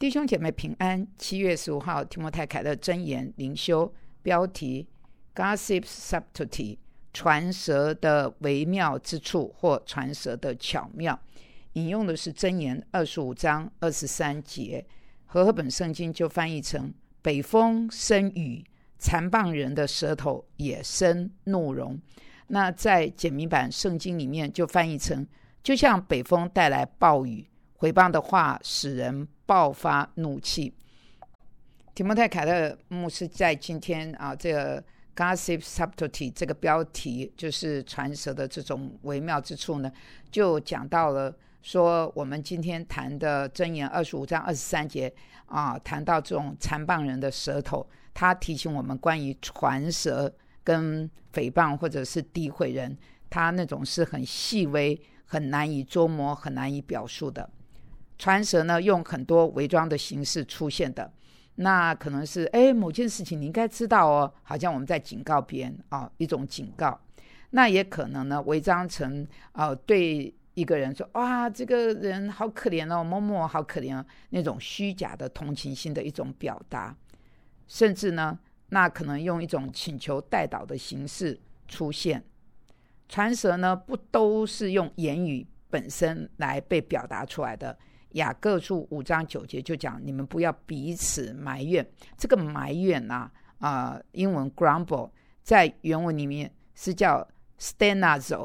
弟兄姐妹平安。7月15号提摩太凯勒箴言灵修，标题 Gossip Subtlety， 传舌的微妙之处或传舌的巧妙。引用的是箴言25章23节，和合本圣经就翻译成北风生雨，残谤人的舌头也生怒容。那在简明版圣经里面就翻译成就像北风带来暴雨，毁谤的话使人爆发怒气。提摩太凯勒牧师在今天这个 Gossip Subtlety 这个标题，就是传舌的这种微妙之处呢，就讲到了说我们今天谈的箴言25章23节谈到这种残谤人的舌头，他提醒我们关于传舌跟诽谤或者是诋毁人，他那种是很细微、很难以捉摸、很难以表述的。传舌呢，用很多伪装的形式出现的，那可能是某件事情你应该知道哦，好像我们在警告别人一种警告。那也可能呢，伪装成对一个人说哇，这个人好可怜哦，某某好可怜哦，那种虚假的同情心的一种表达。甚至呢，那可能用一种请求代祷的形式出现。传舌呢，不都是用言语本身来被表达出来的。雅各书5章9节就讲，你们不要彼此埋怨。这个埋怨英文 grumble 在原文里面是叫 stenazo，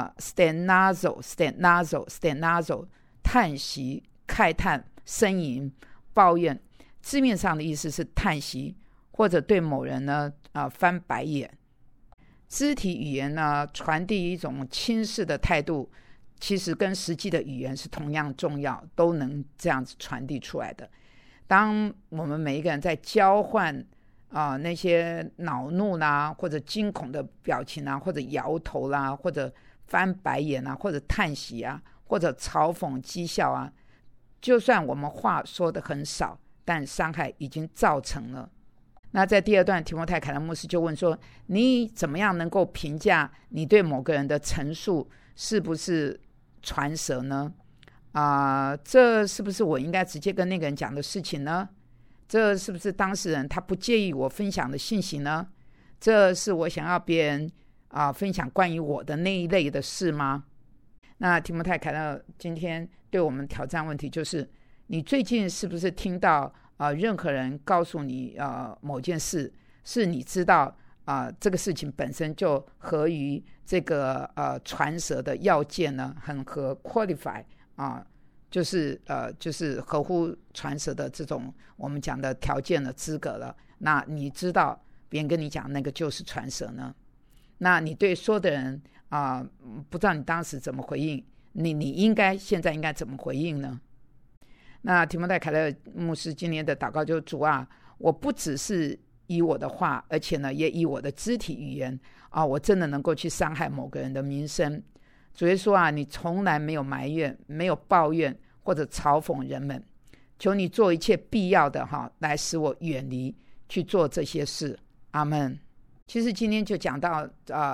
叹息、慨叹、呻吟、抱怨。字面上的意思是叹息，或者对某人呢翻白眼。肢体语言呢，传递一种轻视的态度，其实跟实际的语言是同样重要，都能这样子传递出来的。当我们每一个人在交换那些恼怒啦，或者惊恐的表情啦，或者摇头啦，或者翻白眼啊，或者叹息啊，或者嘲讽讥笑啊，就算我们话说的很少，但伤害已经造成了。那在第二段，提摩太凯勒牧师就问说，你怎么样能够评价你对某个人的陈述是不是传舌呢？这是不是我应该直接跟那个人讲的事情呢？这是不是当事人他不介意我分享的信息呢？这是我想要别人分享关于我的那一类的事吗？那提摩太凯勒今天对我们挑战问题就是，你最近是不是听到任何人告诉你某件事，是你知道这个事情本身就合于这个传舌的要件呢，很合 qualify 就是合乎传舌的这种我们讲的条件的资格了。那你知道别人跟你讲那个就是传舌呢？那你对说的人不知道你当时怎么回应，你现在应该怎么回应呢？那提摩太凯勒牧师今年的祷告就是，主啊，我不只是以我的话，而且呢也以我的肢体语言我真的能够去伤害某个人的名声。主耶稣你从来没有埋怨，没有抱怨或者嘲讽人们，求你做一切必要的来使我远离去做这些事。阿们。其实今天就讲到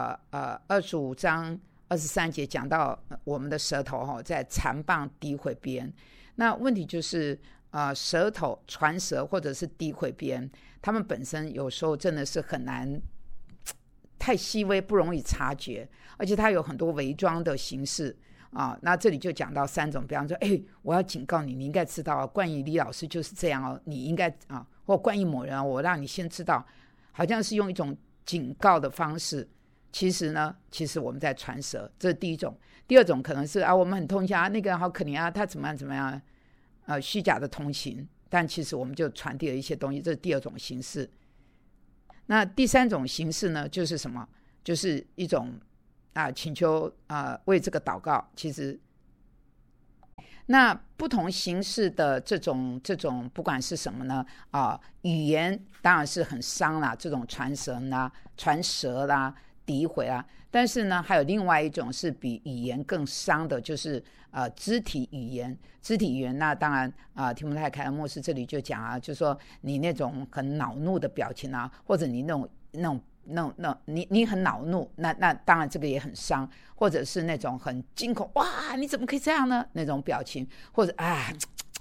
25章23节，讲到我们的舌头在残谤诋毁别人。那问题就是舌头传舌或者是诋毁别人，他们本身有时候真的是很难，太细微不容易察觉，而且它有很多伪装的形式那这里就讲到3种，比方说我要警告你，你应该知道关于李老师就是这样你应该或关于某人我让你先知道，好像是用一种警告的方式。其实我们在传舌，这是第一种。第二种可能是我们很同情那个人好可怜他怎么样怎么样虚假的同情，但其实我们就传递了一些东西，这是第二种形式。那第三种形式呢，就是什么？就是一种请求为这个祷告。其实那不同形式的这种不管是什么呢语言当然是很伤啦，这种传舌啦、诋毁啦。但是呢，还有另外一种是比语言更伤的，就是肢体语言。肢体语言那当然提摩太凯勒牧师这里就讲就是说你那种很恼怒的表情或者你那种你很恼怒，那当然这个也很伤。或者是那种很惊恐，哇你怎么可以这样呢，那种表情，或者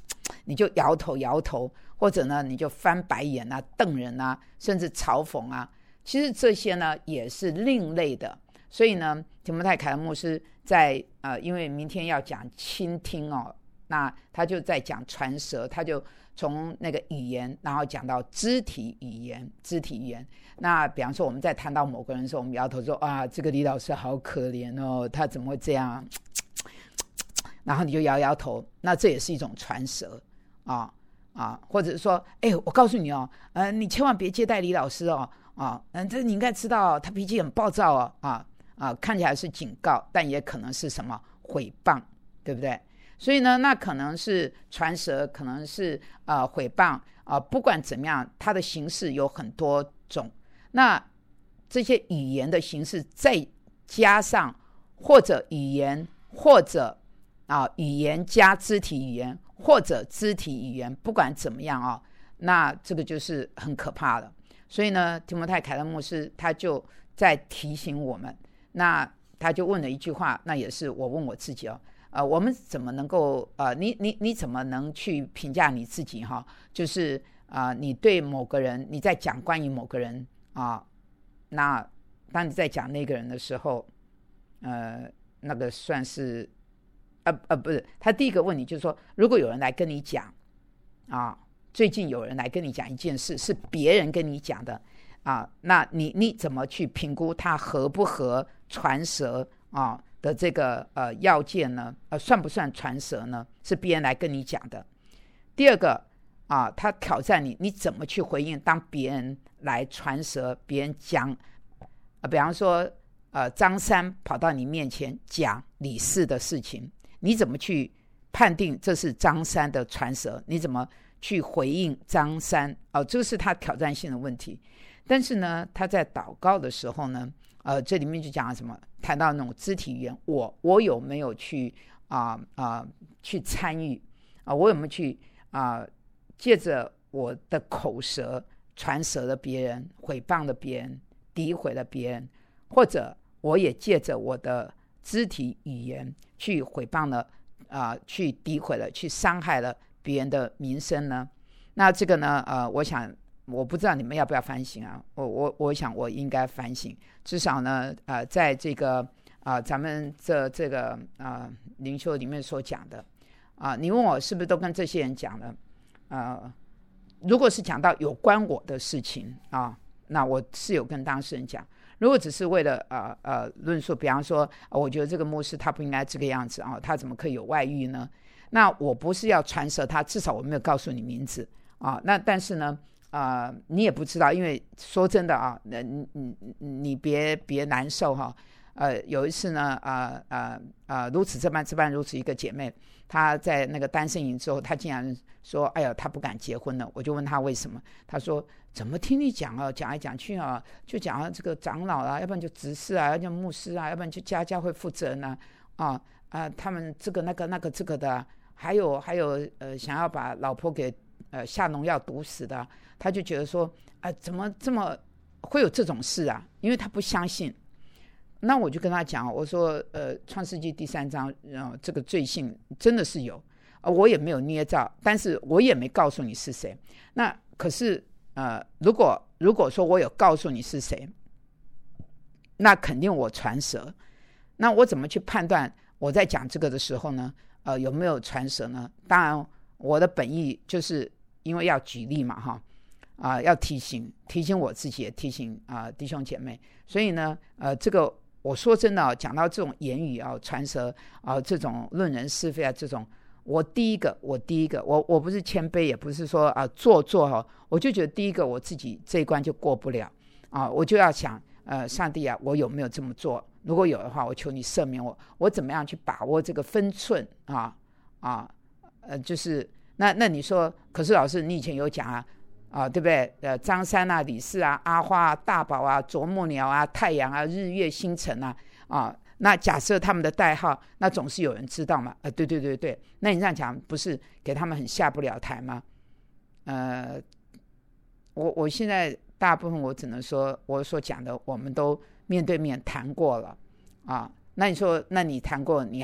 你就摇头，或者呢你就翻白眼啊、瞪人啊，甚至嘲讽啊，其实这些呢也是另类的。所以呢，提摩太凯勒牧师在因为明天要讲倾听哦，那他就在讲传舌，他就从那个语言，然后讲到肢体语言。那比方说我们在谈到某个人的时候，我们摇头说啊，这个李老师好可怜哦，他怎么会这样？然后你就摇头，那这也是一种传舌或者说，我告诉你哦，你千万别接待李老师哦，这你应该知道，他脾气很暴躁哦，看起来是警告，但也可能是什么毁谤，对不对？所以呢，那可能是传舌，可能是毁谤不管怎么样，它的形式有很多种。那这些语言的形式再加上或者语言，或者语言加肢体语言，或者肢体语言，不管怎么样那这个就是很可怕的。所以呢，提摩太凯勒牧师他就在提醒我们，那他就问了一句话，那也是我问我自己我们怎么能够你怎么能去评价你自己就是你对某个人，你在讲关于某个人那当你在讲那个人的时候那个算是不是，他第一个问你就是说，如果有人来跟你讲最近有人来跟你讲一件事，是别人跟你讲的那你怎么去评估他合不合传舌的这个要件呢？算不算传舌呢？是别人来跟你讲的。第二个他挑战你，你怎么去回应？当别人来传舌，别人讲比方说张三跑到你面前讲李四的事情，你怎么去判定这是张三的传舌？你怎么去回应张三这是他挑战性的问题。但是呢，他在祷告的时候呢这里面就讲了什么？谈到那种肢体语言，我有没有去去参与我有没有去借着我的口舌传舌了别人，毁谤了别人，诋毁了别人，或者我也借着我的肢体语言去毁谤了去诋毁了，去伤害了别人的名声呢？那这个呢我想我不知道你们要不要反省我想我应该反省。至少呢在这个咱们这个灵修里面所讲的你问我是不是都跟这些人讲了如果是讲到有关我的事情那我是有跟当事人讲。如果只是为了论述，比方说我觉得这个牧师他不应该这个样子他怎么可以有外遇呢？那我不是要传舌他，至少我没有告诉你名字那但是呢你也不知道，因为说真的你别难受有一次呢如此这般如此一个姐妹，她在那个单身营之后，她竟然说哎呀她不敢结婚了。我就问她为什么，她说怎么听你讲讲来讲去就讲这个长老要不然就执事要不然牧师要不然就家会负责人他们这个那个这个的还有想要把老婆给下农药毒死的，他就觉得说怎么这么会有这种事因为他不相信。那我就跟他讲，我说创世纪第3章这个罪性真的是有我也没有捏造，但是我也没告诉你是谁。那可是如果说我有告诉你是谁，那肯定我传舌。那我怎么去判断我在讲这个的时候呢有没有传舌呢？当然我的本意就是因为要举例嘛要提醒我自己，也提醒弟兄姐妹。所以呢这个我说真的讲到这种言语传舌这种论人是非这种，我第一个我不是谦卑，也不是说做我就觉得第一个我自己这一关就过不了我就要想上帝我有没有这么做？如果有的话，我求你赦免我怎么样去把握这个分寸就是那你说，可是老师你以前有讲对不对？张三李四阿花大宝啄木鸟太阳日月星辰那假设他们的代号，那总是有人知道嘛对，那你这样讲不是给他们很下不了台吗？我现在大部分我只能说我所讲的我们都面对面谈过了那你说，那你谈过你还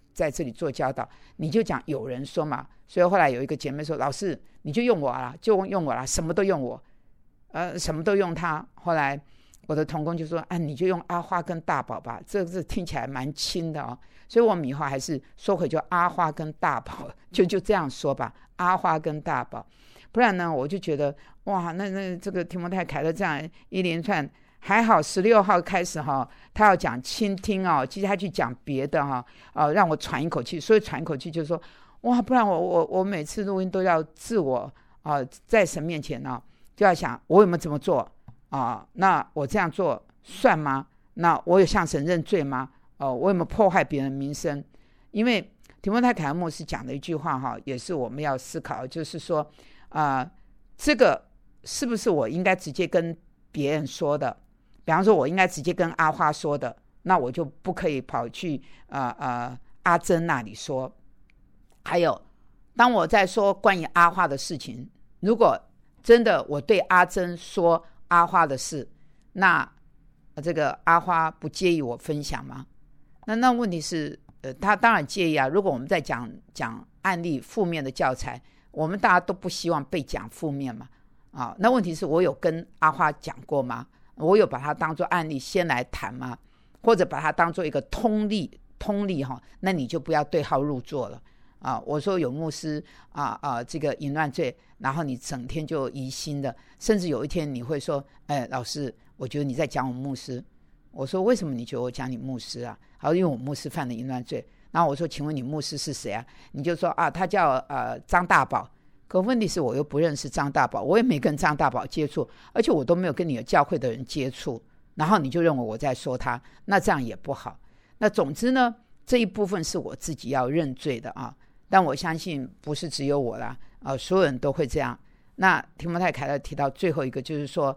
在这里做教导，你就讲有人说嘛。所以后来有一个姐妹说，老师你就用我啦，就用我啦，什么都用我，什么都用他。后来我的同工就说，你就用阿花跟大宝吧，这个听起来蛮轻的哦。所以我们以后还是说回就阿花跟大宝，就这样说吧，阿花跟大宝。不然呢，我就觉得哇，那这个提摩太凯勒这样一连串，还好16号开始他要讲倾听其实他去讲别的让我喘一口气。所以喘一口气就是说，哇，不然我每次录音都要自我在神面前就要想我有没有这么做那我这样做算吗？那我有向神认罪吗？我有没有破坏别人名声？因为提摩太凯勒牧师讲的一句话也是我们要思考，就是说这个是不是我应该直接跟别人说的？比方说我应该直接跟阿花说的，那我就不可以跑去阿珍那里说。还有当我在说关于阿花的事情，如果真的我对阿珍说阿花的事，那这个阿花不介意我分享吗？那问题是他当然介意啊。如果我们在讲案例负面的教材，我们大家都不希望被讲负面嘛那问题是我有跟阿花讲过吗？我有把它当作案例先来谈吗？或者把它当作一个通例那你就不要对号入座了我说有牧师这个淫乱罪，然后你整天就疑心的，甚至有一天你会说，老师，我觉得你在讲我牧师。我说为什么你觉得我讲你牧师啊？好，因为我牧师犯了淫乱罪。然后我说请问你牧师是谁啊？你就说他叫张大宝。可问题是我又不认识张大宝，我也没跟张大宝接触，而且我都没有跟你的教会的人接触，然后你就认为我在说他，那这样也不好。那总之呢，这一部分是我自己要认罪的但我相信不是只有我啦所有人都会这样。那提摩太凯勒提到最后一个就是说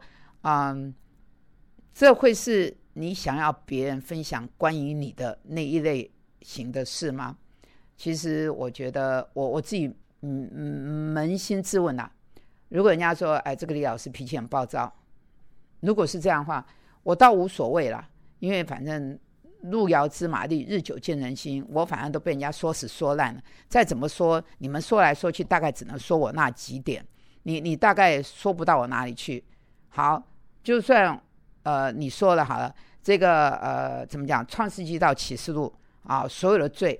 这会是你想要别人分享关于你的那一类型的事吗？其实我觉得我自己扪心自问如果人家说这个李老师脾气很暴躁，如果是这样的话，我倒无所谓啦，因为反正路遥知马力，日久见人心，我反正都被人家说死说烂了，再怎么说你们说来说去大概只能说我那几点，你大概说不到我哪里去。好，就算你说了好了，这个怎么讲，创世纪到启示录所有的罪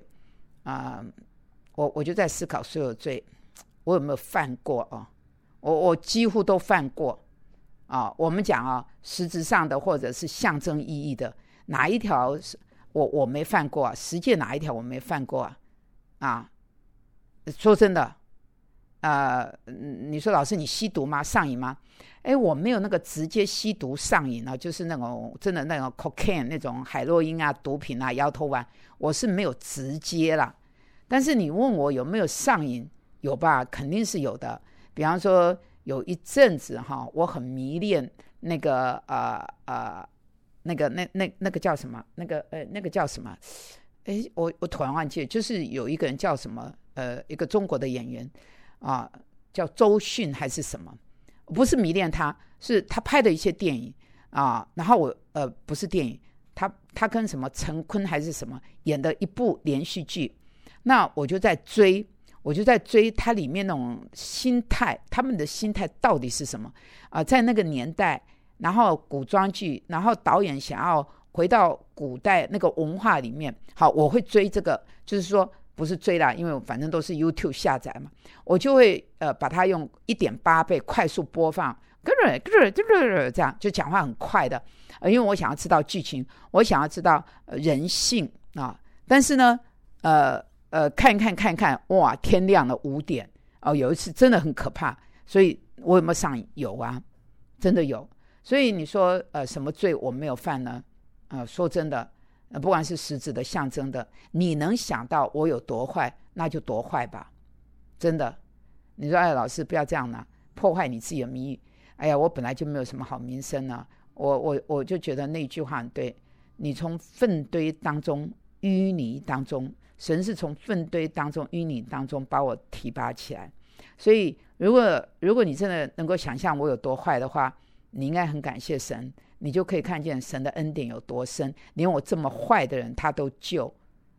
我就在思考所有的罪我有没有犯过我几乎都犯过我们讲实质上的或者是象征意义的哪一条我没犯过实际哪一条我没犯过说真的你说老师你吸毒吗？上瘾吗？我没有那个直接吸毒上瘾就是那种真的那种 cocaine 那种海洛因毒品摇头丸，我是没有直接啦。但是你问我有没有上瘾，有吧，肯定是有的。比方说有一阵子我很迷恋那个那个叫什么那个叫什么我突然忘记了，就是有一个人叫什么一个中国的演员叫周迅还是什么，不是迷恋他，是他拍的一些电影然后我不是电影，他跟什么陈坤还是什么演的一部连续剧，那我就在追他里面那种心态，他们的心态到底是什么在那个年代，然后古装剧，然后导演想要回到古代那个文化里面。好，我会追这个，就是说不是追啦，因为反正都是 YouTube 下载嘛，我就会把它用 1.8 倍快速播放，这样就讲话很快的因为我想要知道剧情，我想要知道人性但是呢看一看哇，天亮了5点有一次真的很可怕。所以我有没有上瘾？有真的有。所以你说什么罪我没有犯呢？说真的不管是实质的象征的，你能想到我有多坏那就多坏吧，真的。你说老师不要这样破坏你自己的名誉。我本来就没有什么好名声我就觉得那句话很对，你从粪堆当中淤泥当中，神是从粪堆当中淤泥当中把我提拔起来。所以如果你真的能够想象我有多坏的话，你应该很感谢神，你就可以看见神的恩典有多深，连我这么坏的人他都救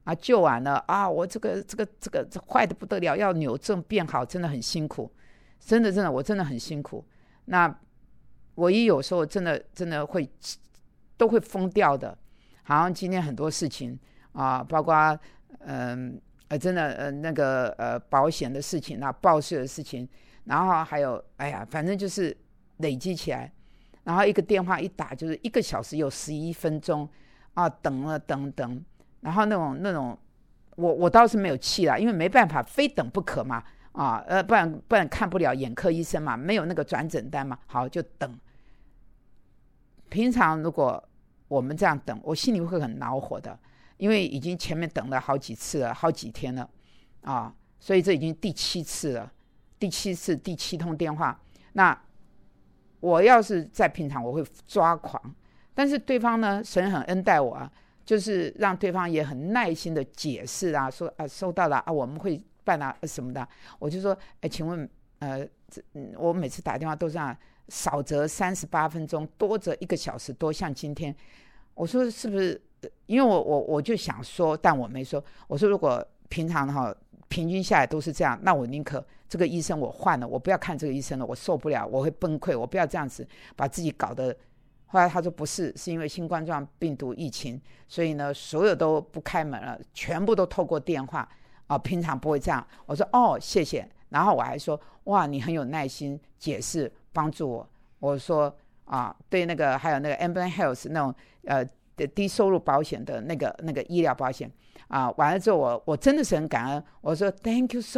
啊，救完了啊，我这坏的不得了，要扭正变好，真的很辛苦，真的我真的很辛苦。那我有时候真的都会疯掉的，好像今天很多事情啊，包括真的那个保险的事情啊，报税的事情，然后还有反正就是累积起来，然后一个电话一打就是1个小时有11分钟啊，等，然后那种我倒是没有气啦，因为没办法，非等不可嘛啊，不然看不了眼科医生嘛，没有那个转诊单嘛，好就等。平常如果我们这样等，我心里会很恼火的，因为已经前面等了好几次了，好几天了啊，所以这已经第7次了，第7通电话。那我要是在平常我会抓狂，但是对方呢，神很恩待我啊，就是让对方也很耐心的解释啊，说收到了啊，我们会办啊什么的。我就说请问我每次打电话都这样，少则38分钟，多则1个小时多，像今天我说是不是因为我就想说，但我没说，我说如果平常平均下来都是这样，那我宁可这个医生我换了，我不要看这个医生了，我受不了，我会崩溃，我不要这样子把自己搞得。后来他说不是，是因为新冠状病毒疫情，所以呢所有都不开门了，全部都透过电话平常不会这样。我说谢谢，然后我还说哇你很有耐心解释帮助我。我说对那个还有那个 Ambulance Health 那种低收入保险的那个医疗保险完了之后我真的是很感恩。我说 Thank you so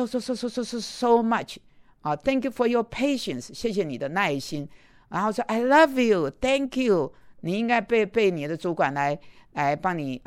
much Thank you for your patience， 谢谢你的耐心。然后说 I love you Thank you， 你应该被你的主管来帮你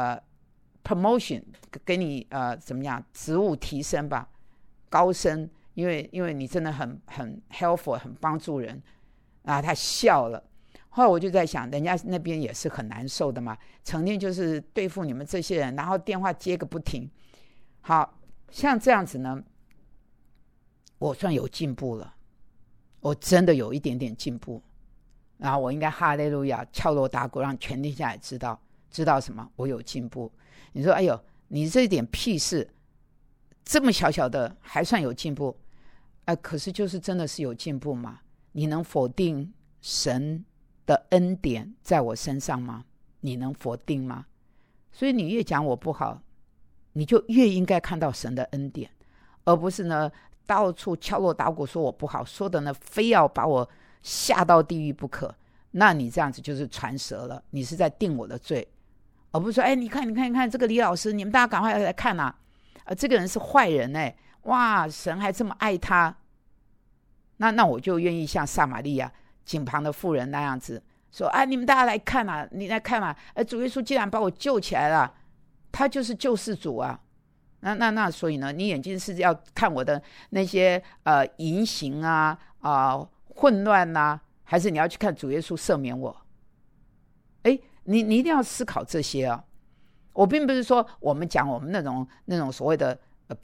promotion， 给你怎么样职务提升吧，高升，因为你真的很 helpful， 很帮助人他笑了。后来我就在想，人家那边也是很难受的嘛，成天就是对付你们这些人，然后电话接个不停。好像这样子呢，我算有进步了，我真的有一点点进步，然后我应该哈利路亚敲锣打鼓，让全天下也知道什么，我有进步。你说哎呦，你这点屁事，这么小小的还算有进步可是就是真的是有进步吗？你能否定神的恩典在我身上吗？你能否定吗？所以你越讲我不好，你就越应该看到神的恩典，而不是呢到处敲锣打鼓说我不好，说的呢非要把我下到地狱不可。那你这样子就是传舌了，你是在定我的罪，而不是说你看这个李老师，你们大家赶快来看这个人是坏人哇神还这么爱他。那我就愿意像撒玛利亚井旁的妇人那样子说你们大家来看你来看主耶稣既然把我救起来了，他就是救世主那所以呢，你眼睛是要看我的那些淫行混乱还是你要去看主耶稣赦免我？你一定要思考这些我并不是说我们讲我们那种所谓的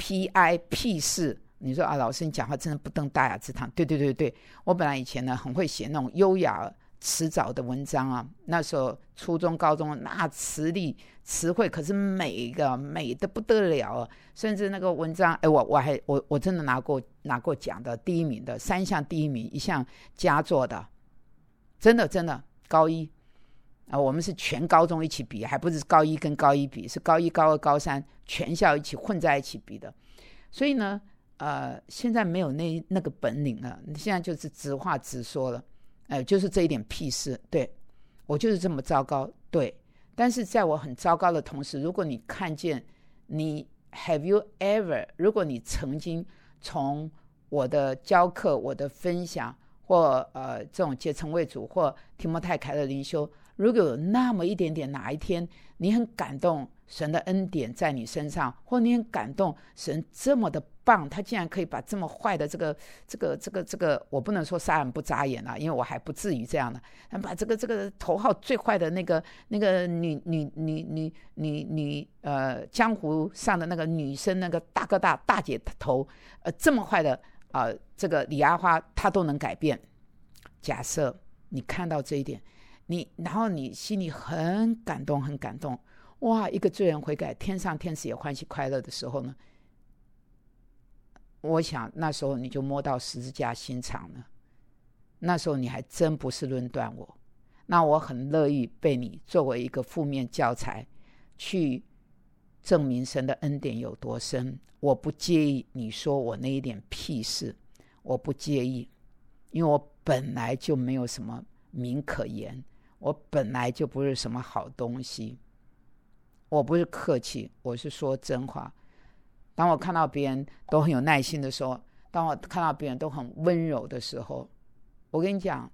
PI 屁事。你说老师你讲话真的不登大雅之堂。对，我本来以前呢很会写那种优雅辞藻的文章那时候初中高中那词力词汇可是美的不得了甚至那个文章我真的拿过奖的，第1名的，3项第1名，1项佳作的，真的高一我们是全高中一起比，还不是高一跟高一比，是高一高二高三全校一起混在一起比的。所以呢现在没有那个本领了，现在就是直话直说了就是这一点屁事，对，我就是这么糟糕，对。但是在我很糟糕的同时，如果你看见你 have you ever， 如果你曾经从我的教课我的分享或这种结成为主或提摩太凯勒灵修，如果有那么一点点哪一天你很感动神的恩典在你身上，或你很感动神这么的棒，他竟然可以把这么坏的这个我不能说杀人不眨眼因为我还不至于这样的，把这个头号最坏的那个女江湖上的那个女生那个大哥大姐头这么坏的这个李阿花她都能改变。假设你看到这一点，然后你心里很感动， 哇，一个罪人悔改，天上天使也欢喜快乐的时候呢，我想那时候你就摸到十字架心肠了，那时候你还真不是论断我，那我很乐意被你作为一个负面教材去证明神的恩典有多深。我不介意你说我那一点屁事，我不介意，因为我本来就没有什么名可言，我本来就不是什么好东西，我不是客气，我是说真话。当我看到别人都很有耐心的时候，当我看到别人都很温柔的时候，我跟你讲，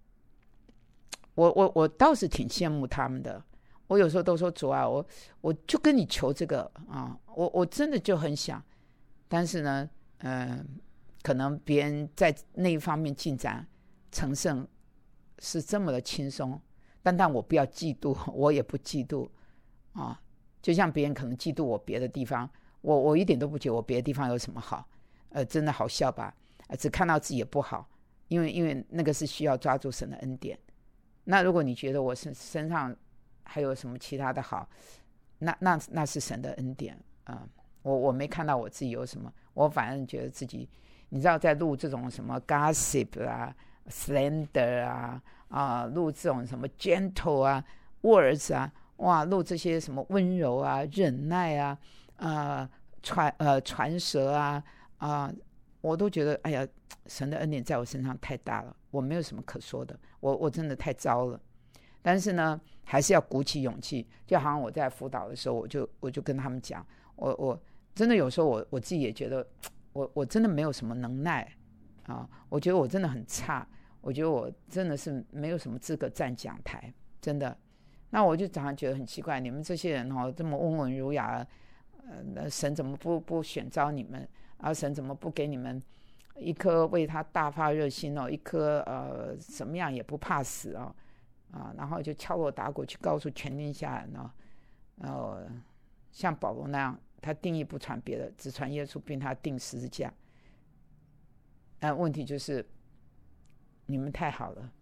我倒是挺羡慕他们的。我有时候都说主啊，我就跟你求这个啊，我真的就很想，但是呢，可能别人在那一方面进展成圣是这么的轻松，但我不要嫉妒，我也不嫉妒啊。就像别人可能嫉妒我别的地方，我一点都不觉得我别的地方有什么好，真的好笑吧？只看到自己也不好，因为那个是需要抓住神的恩典。那如果你觉得我身上还有什么其他的好，那是神的恩典啊。我没看到我自己有什么，我反正觉得自己，你知道，在录这种什么 gossip 啊、slander 啊，录这种什么 gentle 啊、words 啊，哇，录这些什么温柔啊、忍耐啊、传舌啊，我都觉得哎呀，神的恩典在我身上太大了，我没有什么可说的，我真的太糟了。但是呢，还是要鼓起勇气，就好像我在辅导的时候，我就跟他们讲，我真的有时候我自己也觉得，我真的没有什么能耐啊，我觉得我真的很差，我觉得我真的是没有什么资格站讲台，真的。那我就常常觉得很奇怪，你们这些人这么温文儒雅，神怎么不选召你们？神怎么不给你们一颗为他大发热心一颗什么样也不怕死然后就敲锣打鼓去告诉全天下人像保罗那样，他定义不传别的，只传耶稣，并他钉十字架。问题就是你们太好了，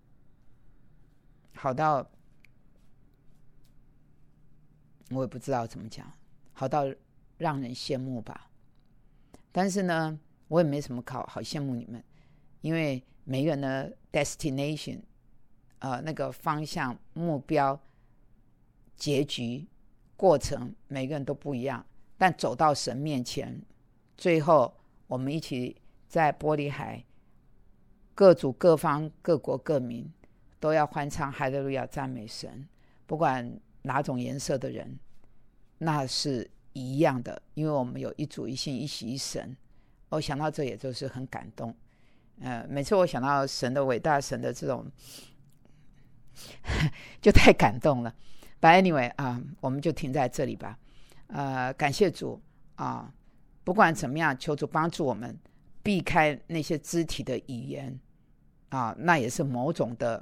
好到我也不知道怎么讲，好到让人羡慕吧。但是呢，我也没什么好羡慕你们，因为每个人的 destination那个方向、目标、结局、过程，每个人都不一样。但走到神面前，最后我们一起在玻璃海，各族各方各国各民都要欢唱哈利路亚赞美神，不管哪种颜色的人，那是一样的，因为我们有一主一信一洗一神。我想到这也就是很感动。每次我想到神的伟大，神的这种就太感动了。But anyway 我们就停在这里吧。感谢主不管怎么样，求主帮助我们避开那些肢体的语言那也是某种的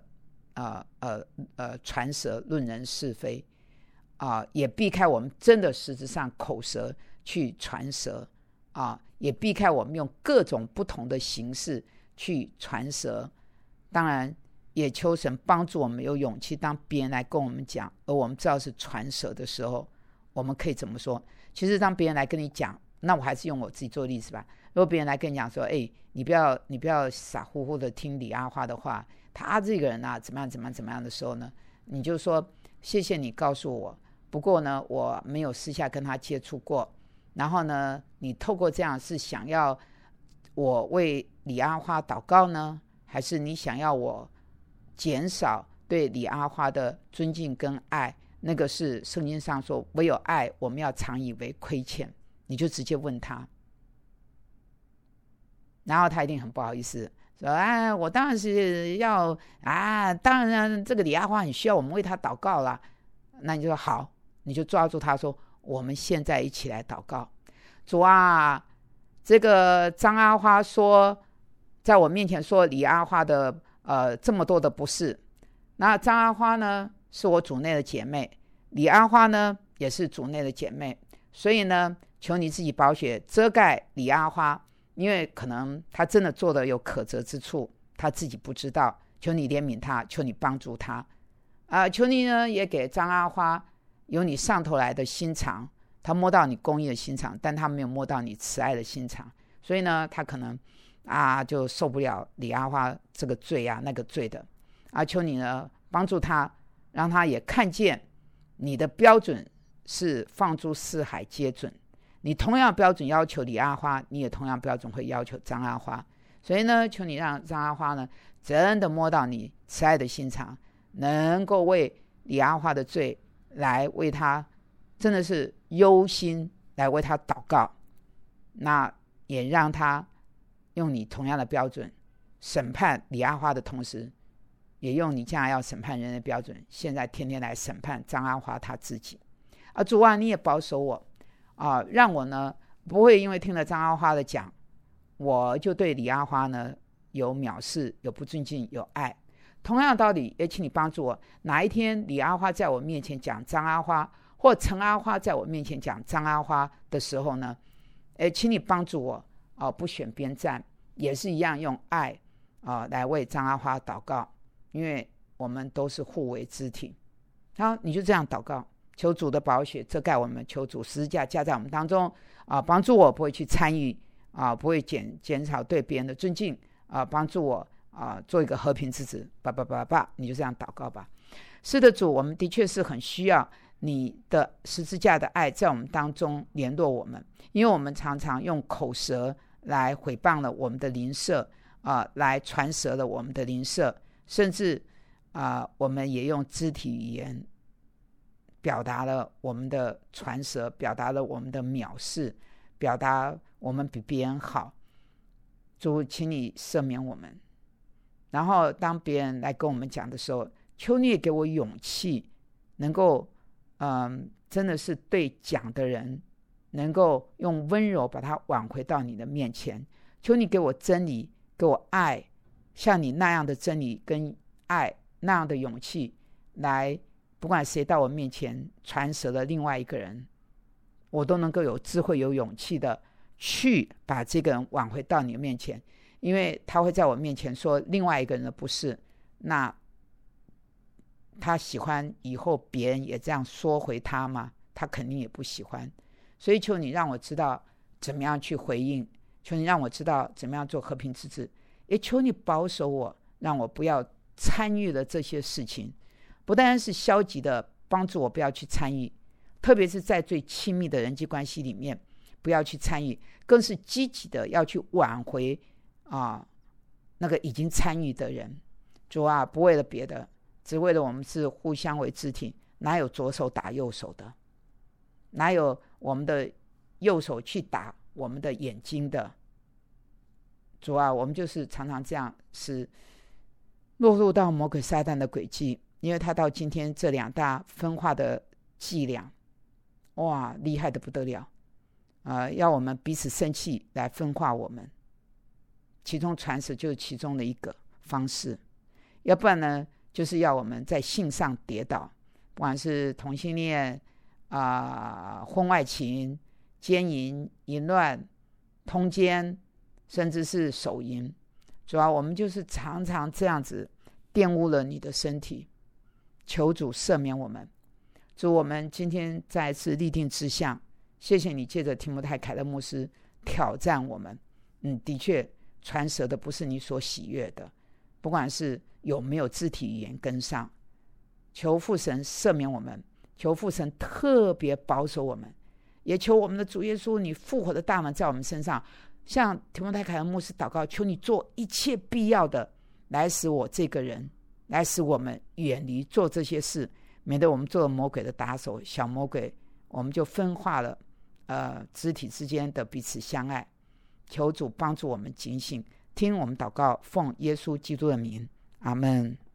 传舌论人是非也避开我们真的实质上口舌去传舌也避开我们用各种不同的形式去传舌。当然也求神帮助我们有勇气，当别人来跟我们讲，而我们知道是传舌的时候，我们可以怎么说？其实当别人来跟你讲，那我还是用我自己做例子吧。如果别人来跟你讲说，你不要傻乎乎的听李阿花的话，他这个人怎么样的时候呢，你就说谢谢你告诉我，不过呢我没有私下跟他接触过，然后呢你透过这样是想要我为李阿花祷告呢，还是你想要我减少对李阿花的尊敬跟爱？那个是圣经上说唯有爱我们要常以为亏欠。你就直接问他，然后他一定很不好意思说我当然是要当然这个李阿花很需要我们为他祷告啦。那你就说好，你就抓住他说我们现在一起来祷告。主啊，这个张阿花说在我面前说李阿花的这么多的不是，那张阿花呢是我主内的姐妹，李阿花呢也是主内的姐妹，所以呢求你自己宝血遮盖李阿花，因为可能他真的做的有可责之处，他自己不知道，求你怜悯他，求你帮助他求你呢也给张阿花有你上头来的心肠，他摸到你公义的心肠，但他没有摸到你慈爱的心肠，所以呢，他可能就受不了李阿花这个罪那个罪的求你呢帮助他，让他也看见你的标准是放诸四海皆准，你同样标准要求李阿花，你也同样标准会要求张阿花。所以呢，求你让张阿花呢真的摸到你慈爱的心肠，能够为李阿花的罪来为他真的是忧心，来为他祷告，那也让他用你同样的标准审判李阿花的同时，也用你将来要审判人的标准，现在天天来审判张阿花他自己。主啊，你也保守我让我呢不会因为听了张阿花的讲，我就对李阿花呢有藐视，有不尊敬，有爱。同样的道理，也请你帮助我，哪一天李阿花在我面前讲张阿花，或陈阿花在我面前讲张阿花的时候呢，请你帮助我不选边站，也是一样用爱来为张阿花祷告，因为我们都是互为肢体。好，你就这样祷告，求主的宝血遮盖我们，求主十字架加在我们当中帮助我不会去参与不会减少对别人的尊敬帮助我做一个和平之子你就这样祷告吧。是的，主，我们的确是很需要你的十字架的爱在我们当中联络我们，因为我们常常用口舌来毁谤了我们的邻舍来传舌了我们的邻舍，甚至我们也用肢体语言表达了我们的传舌，表达了我们的藐视，表达我们比别人好。主，请你赦免我们，然后当别人来跟我们讲的时候，求你也给我勇气，能够真的是对讲的人能够用温柔把它挽回到你的面前。求你给我真理，给我爱，像你那样的真理跟爱，那样的勇气，来不管谁到我面前传舌了另外一个人，我都能够有智慧有勇气的去把这个人挽回到你的面前，因为他会在我面前说另外一个人的不是，那他喜欢以后别人也这样说回他吗？他肯定也不喜欢。所以求你让我知道怎么样去回应，求你让我知道怎么样做和平之子，也求你保守我，让我不要参与了这些事情，不单是消极的帮助我不要去参与，特别是在最亲密的人际关系里面不要去参与，更是积极的要去挽回那个已经参与的人。主啊，不为了别的，只为了我们是互相为肢体，哪有左手打右手的？哪有我们的右手去打我们的眼睛的？主啊，我们就是常常这样，是落入到魔鬼撒旦的诡计，因为他到今天这两大分化的伎俩，哇，厉害的不得了要我们彼此生气来分化我们，其中传舌就是其中的一个方式。要不然呢，就是要我们在性上跌倒，不管是同性恋婚外情、奸淫、淫乱、通奸，甚至是手淫。主要我们就是常常这样子玷污了你的身体，求主赦免我们。主，我们今天再次立定志向，谢谢你借着提摩太凯勒牧师挑战我们。的确传舌的不是你所喜悦的，不管是有没有肢体语言跟上，求父神赦免我们，求父神特别保守我们，也求我们的主耶稣你复活的大能在我们身上，向提摩太凯勒牧师祷告，求你做一切必要的来使我这个人，来使我们远离做这些事，免得我们做了魔鬼的打手，小魔鬼我们就分化了肢体之间的彼此相爱。求主帮助我们警醒，听我们祷告，奉耶稣基督的名，阿们。